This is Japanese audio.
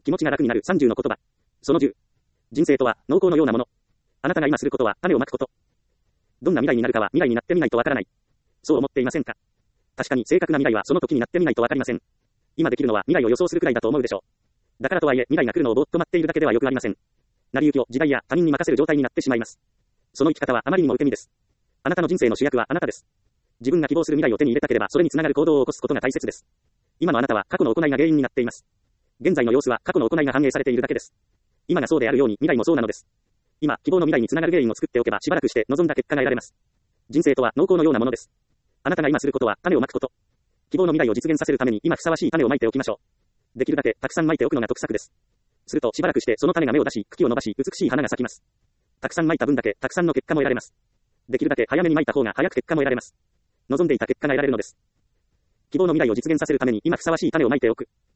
気持ちが楽になる30の言葉。その10。人生とは農耕のようなもの。あなたが今することは種をまくこと。どんな未来になるかは未来になってみないとわからない。そう思っていませんか？確かに正確な未来はその時になってみないとわかりません。今できるのは未来を予想するくらいだと思うでしょう。だからとはいえ未来が来るのをぼーっと待っているだけではよくありません。成り行きを時代や他人に任せる状態になってしまいます。その生き方はあまりにも受け身です。あなたの人生の主役はあなたです。自分が希望する未来を手に入れたければそれにつながる行動を起こすことが大切です。今のあなたは過去の行いが原因になっています。現在の様子は過去の行いが反映されているだけです。今がそうであるように未来もそうなのです。今、希望の未来につながる原因を作っておけばしばらくして望んだ結果が得られます。人生とは農耕のようなものです。あなたが今することは種をまくこと。希望の未来を実現させるために今ふさわしい種をまいておきましょう。できるだけたくさんまいておくのが得策です。するとしばらくしてその種が芽を出し、茎を伸ばし、美しい花が咲きます。たくさんまいた分だけたくさんの結果も得られます。できるだけ早めにまいた方が早く結果も得られます。望んでいた結果が得られるのです。希望の未来を実現させるために今ふさわしい種をまいておく。